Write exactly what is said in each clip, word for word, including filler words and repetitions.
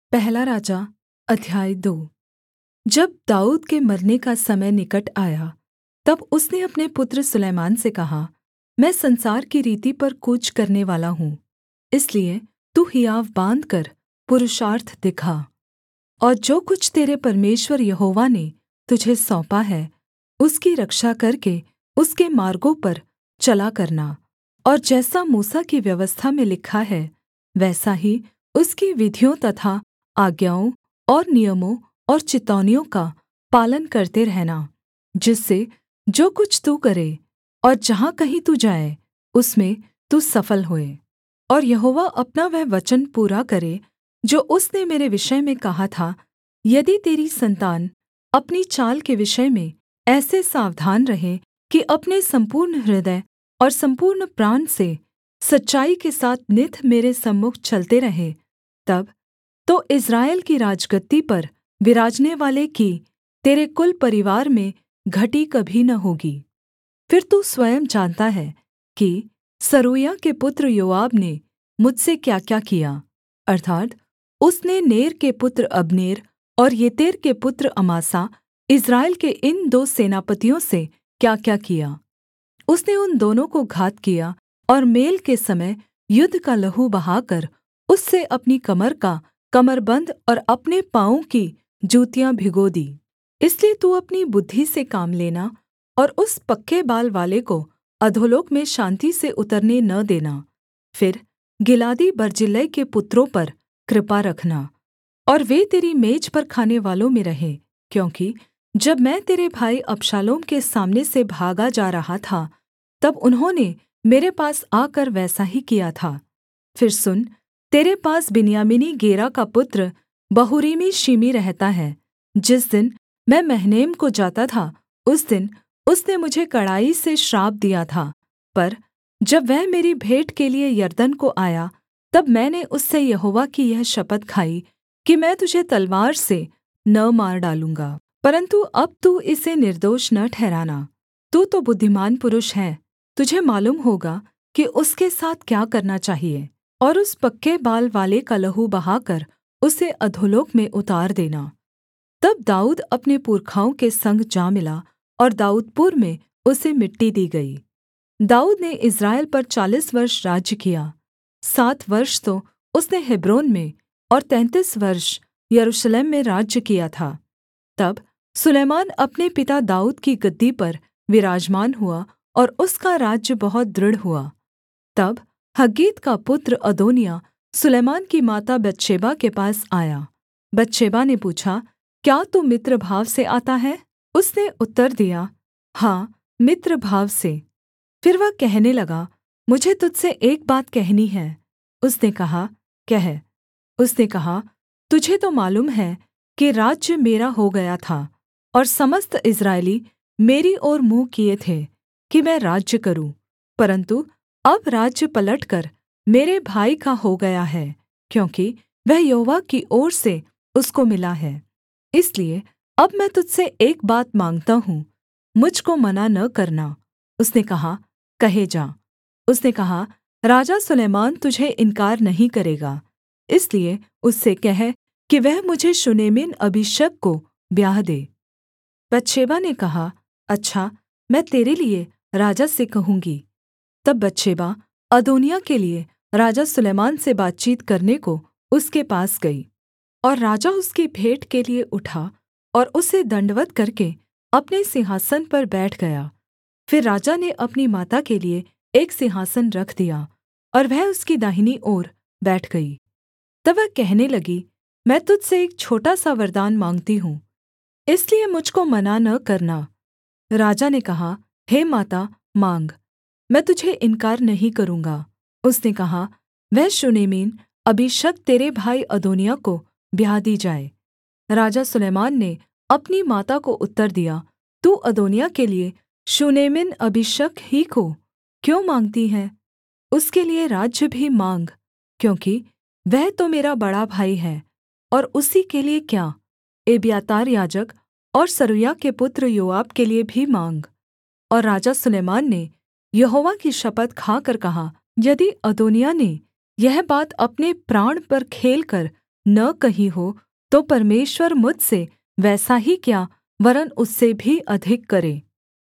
पहला राजा अध्याय दो। जब दाऊद के मरने का समय निकट आया, तब उसने अपने पुत्र सुलैमान से कहा, मैं संसार की रीति पर कूच करनेवाला हूँ, इसलिए तू हियाव बाँधकर पुरुषार्थ दिखा और जो कुछ तेरे परमेश्वर यहोवा ने तुझे सौंपा है उसकी रक्षा करके उसके मार्गों पर चला करना, और जैसा मूसा की व्यवस्था में लिखा है वैसा ही उसकी विधियों तथा आज्ञाओं और नियमों और चितौनियों का पालन करते रहना, जिससे जो कुछ तू करे और जहाँ कहीं तू जाए उसमें तू सफल होए। और यहोवा अपना वह वचन पूरा करे जो उसने मेरे विषय में कहा था, यदि तेरी सन्तान अपनी चाल के विषय में ऐसे सावधान रहे कि अपने संपूर्ण हृदय और संपूर्ण प्राण से सच्चाई के साथ नित मेरे सम्मुख चलते रहे, तब तो इस्राएल की राजगद्दी पर विराजनेवाले की तेरे कुल परिवार में घटी कभी न होगी। फिर तू स्वयं जानता है कि सरूयाह के पुत्र योआब ने मुझसे क्याक्या किया, अर्थात् उसने नेर के पुत्र अब्नेर और येतेर के पुत्र अमासा इस्राएल के इन दो सेनापतियों से क्याक्या किया। उसने उन दोनों को घात किया और मेल के समय युद्ध का लहू बहाकर उससे अपनी कमर का कमरबन्द और अपने पाँवों की जूतियाँ भिगो दी। इसलिए तू अपनी बुद्धि से काम लेना और उस पक्के बाल वाले को अधोलोक में शान्ति से उतरने न देना। फिर गिलादी बर्जिल्लै के पुत्रों पर कृपा रखना और वे तेरी मेज पर खानेवालों में रहें, क्योंकि जब मैं तेरे भाई अबशालोम के सामने से भागा जा रहा था तब उन्होंने मेरे पास आकर वैसा ही किया था। फिर सुन, तेरे पास बिन्यामीनी गेरा का पुत्र बहूरीमी शिमी रहता है। जिस दिन मैं महनैम को जाता था उस दिन उसने मुझे कड़ाई से श्राप दिया था, पर जब वह मेरी भेंट के लिये यरदन को आया तब मैंने उससे यहोवा की यह शपथ खाई कि मैं तुझे तलवार से न मार डालूँगा, परन्तु अब तू इसे निर्दोष न ठहराना। तू तो बुद्धिमान पुरुष है, तुझे मालूम होगा कि उसके साथ क्या करना चाहिए, और उस पक्के बाल वाले का लहू बहाकर उसे अधोलोक में उतार देना। तब दाऊद अपने पुरखाओं के संग जा मिला और दाऊदपुर में उसे मिट्टी दी गई। दाऊद ने इस्राएल पर चालीस वर्ष राज्य किया। सात वर्ष तो उसने हेब्रोन में और तैंतीस वर्ष यरूशलेम में राज्य किया था। तब सुलैमान अपने पिता दाऊद की गद्दी पर विराजमान हुआ और उसका राज्य बहुत दृढ़ हुआ। तब हग्गीत का पुत्र अदोनिय्याह सुलैमान की माता बतशेबा के पास आया। बतशेबा ने पूछा, क्या तू मित्र भाव से आता है? उसने उत्तर दिया, हाँ, मित्र भाव से। फिर वह कहने लगा, मुझे तुझसे एक बात कहनी है। उसने कहा, कह। उसने कहा, तुझे तो मालूम है कि राज्य मेरा हो गया था और समस्त इस्राएली मेरी ओर मुँह किए थे कि मैं राज्य करूँ, परन्तु अब राज्य पलटकर मेरे भाई का हो गया है, क्योंकि वह यहोवा की ओर से उसको मिला है। इसलिए अब मैं तुझसे एक बात माँगता हूँ, मुझ को मना न करना। उसने कहा, कहे जा। उसने कहा, राजा सुलैमान तुझे इन्कार नहीं करेगा, इसलिए उससे कह कि वह मुझे शूनेमिन अबीशग को ब्याह दे। बतशेबा ने कहा, अच्छा, मैं तेरे लिए राजा से कहूँगी। तब बतशेबा अदोनिय्याह के लिए राजा सुलैमान से बातचीत करने को उसके पास गई, और राजा उसकी भेंट के लिए उठा और उसे दण्डवत् करके अपने सिंहासन पर बैठ गया। फिर राजा ने अपनी माता के लिए एक सिंहासन रख दिया और वह उसकी दाहिनी ओर बैठ गई। तब वह कहने लगी, मैं तुझ से एक छोटा सा वरदान माँगती हूँ, इसलिए मुझ को मना न करना। राजा ने कहा, हे माता, माँग, मैं तुझे इन्कार नहीं करूँगा। उसने कहा, वह शूनेमिन अबीशग तेरे भाई अदोनिय्याह को ब्याह दी जाए। राजा सुलैमान ने अपनी माता को उत्तर दिया, तू अदोनिय्याह के लिए शूनेमिन अबीशग ही को क्यों माँगती है? उसके लिए राज्य भी माँग, क्योंकि वह तो मेरा बड़ा भाई है। और उसी के लिए क्या, एब्यातार याजक और सरूयाह के पुत्र योआब के लिए भी माँग। और राजा सुलैमान ने यहोवा की शपथ खाकर कहा, यदि अदोनिय्याह ने यह बात अपने प्राण पर खेलकर न कही हो, तो परमेश्वर मुझसे वैसा ही क्या वरन् उससे भी अधिक करे।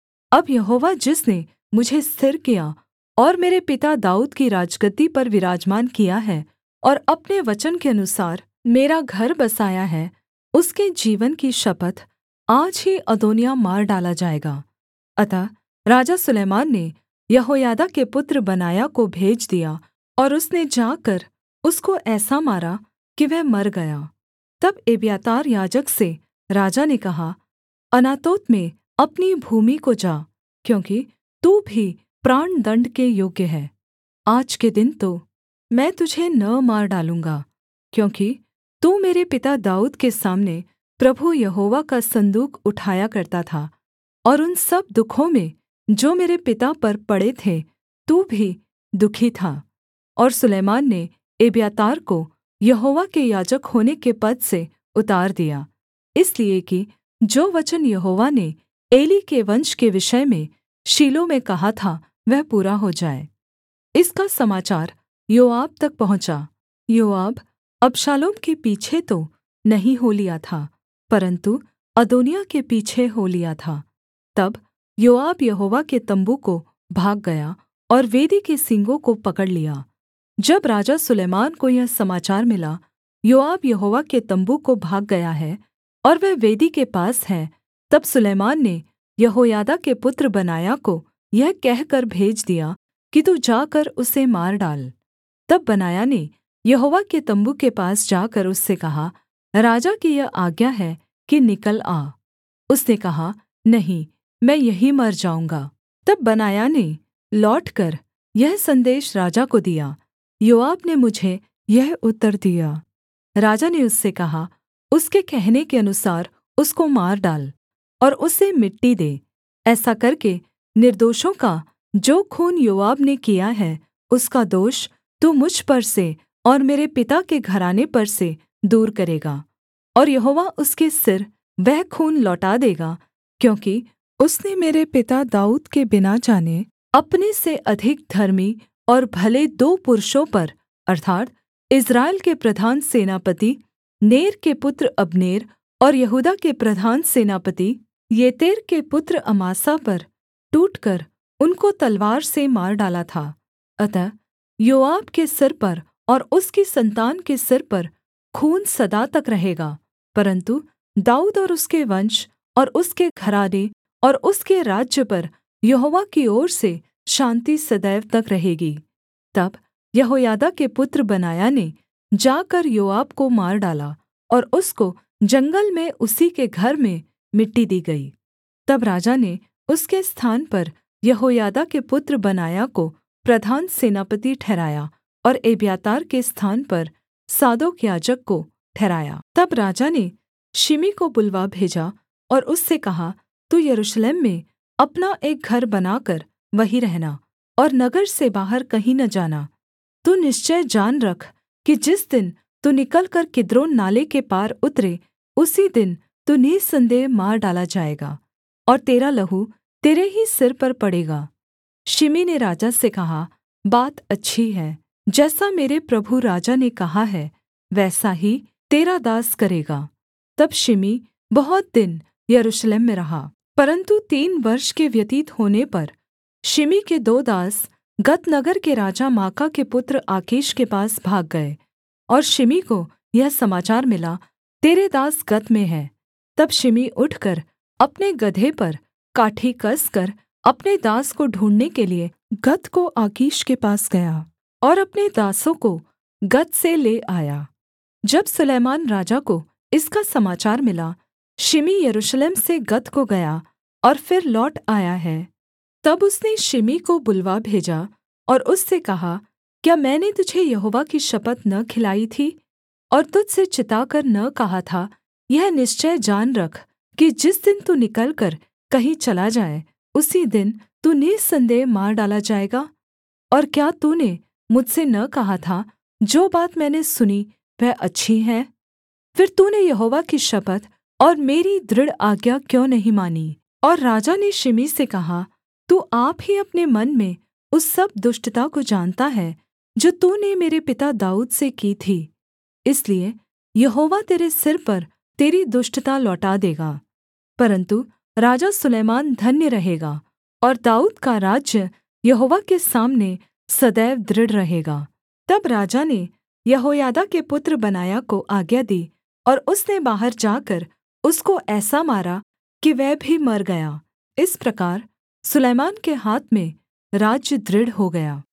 अब यहोवा जिसने मुझे स्थिर किया और मेरे पिता दाऊद की राजगद्दी पर विराजमान किया है और अपने वचन के अनुसार मेरा घर बसाया है, उसके जीवन की शपथ, आज ही अदोनिय्याह मार डाला जाएगा। अतः राजा सुलैमान ने यहोयादा के पुत्र बनायाह को भेज दिया और उसने जाकर उसको ऐसा मारा कि वह मर गया। तब एब्यातार याजक से राजा ने कहा, अनातोत में अपनी भूमि को जा, क्योंकि तू भी प्राणदण्ड के योग्य है। आज के दिन तो मैं तुझे न मार डालूँगा, क्योंकि तू मेरे पिता दाऊद के सामने प्रभु यहोवा का सन्दूक उठाया करता था, और उन सब दुःखों में जो मेरे पिता पर पड़े थे तू भी दुःखी था। और सुलैमान ने एब्यातार को यहोवा के याजक होने के पद से उतार दिया, इसलिए कि जो वचन यहोवा ने एली के वंश के विषय में शीलो में कहा था वह पूरा हो जाए। इसका समाचार योआब तक पहुँचा। योआब अबशालोम के पीछे तो नहीं हो लिया था, परन्तु अदोनिय्याह के पीछे हो लिया था। तब योआब यहोवा के तम्बू को भाग गया और वेदी के सींगों को पकड़ लिया। जब राजा सुलैमान को यह समाचार मिला, योआब यहोवा के तम्बू को भाग गया है और वह वेदी के पास है, तब सुलैमान ने यहोयादा के पुत्र बनायाह को यह कहकर भेज दिया कि तू जाकर उसे मार डाल। तब बनायाह ने यहोवा के तम्बू के पास जाकर उससे कहा, राजा की यह आज्ञा है कि निकल आ। उसने कहा, नहीं, मैं यहीं मर जाऊँगा। तब बनायाह ने लौटकर यह संदेश राजा को दिया, योआब ने मुझे यह उत्तर दिया। राजा ने उससे कहा, उसके कहने के अनुसार उसको मार डाल और उसे मिट्टी दे। ऐसा करके निर्दोषों का जो खून योआब ने किया है, उसका दोष तू मुझ पर से और मेरे पिता के घराने पर से दूर करेगा, और यहोवा उसके सिर वह खून लौटा देगा, क्योंकि उसने मेरे पिता दाऊद के बिना जाने अपने से अधिक धर्मी और भले दो पुरुषों पर, अर्थात् इस्राएल के प्रधान सेनापति नेर के पुत्र अब्नेर और यहूदा के प्रधान सेनापति येतेर के पुत्र अमासा पर टूटकर उनको तलवार से मार डाला था। अतः योआब के सिर पर और उसकी सन्तान के सिर पर खून सदा तक रहेगा, परन्तु दाऊद और उसके वंश और उसके घराने और उसके राज्य पर यहोवा की ओर से शान्ति सदैव तक रहेगी। तब यहोयादा के पुत्र बनायाह ने जाकर योआब को मार डाला और उसको जंगल में उसी के घर में मिट्टी दी गई। तब राजा ने उसके स्थान पर यहोयादा के पुत्र बनायाह को प्रधान सेनापति ठहराया और एब्यातार के स्थान पर सादोक याजक को ठहराया। तब राजा ने शिमी को बुलवा भेजा और उससे कहा, तू यरूशलेम में अपना एक घर बनाकर वहीं रहना और नगर से बाहर कहीं न जाना। तू निश्चय जान रख कि जिस दिन तू निकलकर किद्रोन नाले के पार उतरे, उसी दिन तू निःसन्देह मार डाला जाएगा और तेरा लहू तेरे ही सिर पर पड़ेगा। शिमी ने राजा से कहा, बात अच्छी है, जैसा मेरे प्रभु राजा ने कहा है वैसा ही तेरा दास करेगा। तब शिमी बहुत दिन यरूशलेम में रहा। परन्तु तीन वर्ष के व्यतीत होने पर शिमी के दो दास गत नगर के राजा माका के पुत्र आकीश के पास भाग गए, और शिमी को यह समाचार मिला, तेरे दास गत में है। तब शिमी उठकर अपने गदहे पर काठी कसकर अपने दास को ढूँढ़ने के लिए गत को आकीश के पास गया और अपने दासों को गत से ले आया। जब सुलैमान राजा को इसका समाचार मिला, शिमी यरूशलेम से गत को गया और फिर लौट आया है, तब उसने शिमी को बुलवा भेजा और उससे कहा, क्या मैंने तुझे यहोवा की शपथ न खिलाई थी और तुझसे चिताकर न कहा था, यह निश्चय जान रख कि जिस दिन तू निकलकर कहीं चला जाए, उसी दिन तू निःसन्देह मार डाला जाएगा? और क्या तूने मुझसे न कहा था, जो बात मैंने सुनी वह अच्छी है? फिर तूने यहोवा की शपथ और मेरी दृढ़ आज्ञा क्यों नहीं मानी? और राजा ने शिमी से कहा, तू आप ही अपने मन में उस सब दुष्टता को जानता है जो तूने मेरे पिता दाऊद से की थी। इसलिए यहोवा तेरे सिर पर तेरी दुष्टता लौटा देगा। परन्तु राजा सुलैमान धन्य रहेगा और दाऊद का राज्य यहोवा के सामने सदैव दृढ़ रहेगा। तब राजा ने यहोयादा के पुत्र बनायाह को आज्ञा दी और उसने बाहर जाकर उसको ऐसा मारा कि वह भी मर गया। इस प्रकार सुलैमान के हाथ में राज्य दृढ़ हो गया।